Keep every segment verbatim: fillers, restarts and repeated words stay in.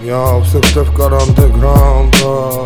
Я в сыктывкар андеграунда.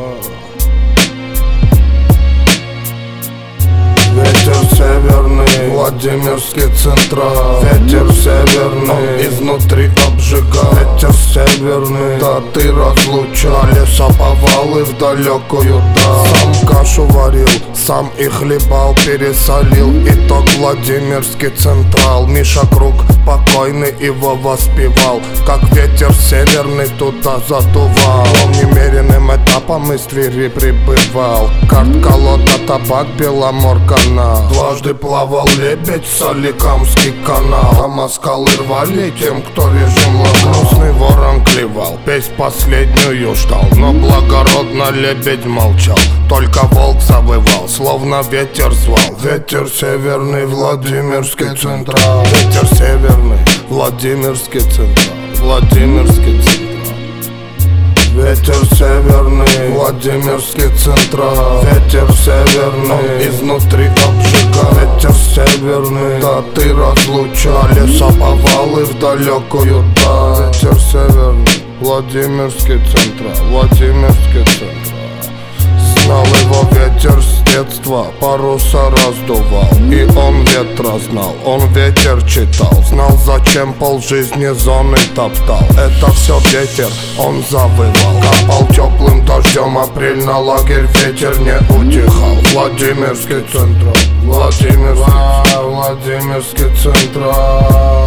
Ветер северный, Владимирский Централ. Ветер северный, он изнутри обжигал. Ветер северный, да ты разлучал лесоповалы в далекую даль. Сам кашу варил, сам и хлебал, пересолил. Итог Владимирский Централ. Миша Круг покойный его воспевал. Как ветер северный туда задувал. Он немеренным этапом из Твери прибывал. Карт, колода, табак, Беломорка. Дважды плавал лебедь, Соликамский канал. А москалы рвали тем, кто режим ломал. Грустный ворон клевал, песнь последнюю ждал. Но благородно лебедь молчал, только волк завывал, словно ветер звал. Ветер северный, Владимирский Централ. Ветер северный, Владимирский Централ. Владимирский Централ. Ветер северный, Владимирский Централ. Ветер северный, он изнутри обжигал. Ветер северный, да ты разлучал лесоповалы в далекую даль. Ветер северный, Владимирский Централ. Владимирский Централ. Знал его ветер с детства, паруса раздувал. И он ветра знал, он ветер читал. Знал, зачем полжизни зоны топтал. Это все ветер, он завывал. Капал теплым дождем, апрель на лагерь ветер не утихал. Владимирский Централ. Владимирский, Владимирский Централ.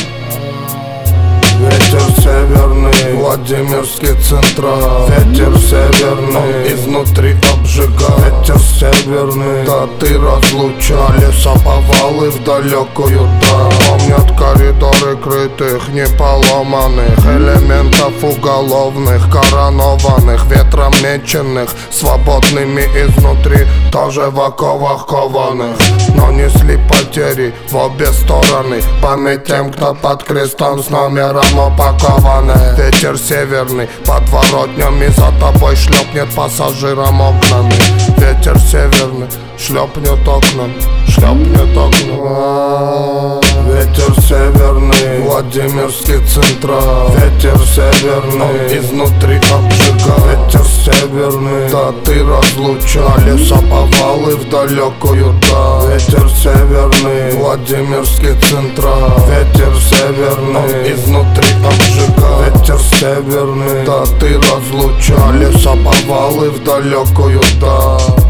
Ветер северный, Владимирский Централ. Ветер северный, он изнутри обжигал. Ветер северный, да ты разлучал лесоповалы в далекую даль. Помнят коридоры крытых, не поломанных элементов уголовных, коронованных, ветром меченных, свободными изнутри, тоже в оковах кованых. Но несли потери в обе стороны, память тем, кто под крестом с номером упакованы. Ветер северный, подворотнями за тобой шлепнет пассажирам окнами. Ветер северный, шлепнет окнами, шлепнет окнами. Ветер северный, Владимирский Централ. Ветер северный, он изнутри обжигал. Ветер северный, да ты разлучал лесоповалы в далекую даль. Ветер северный, Владимирский Централ. Ветер северный, он изнутри обжигал. Ветер северный, да ты разлучал лесоповалы в далекую даль.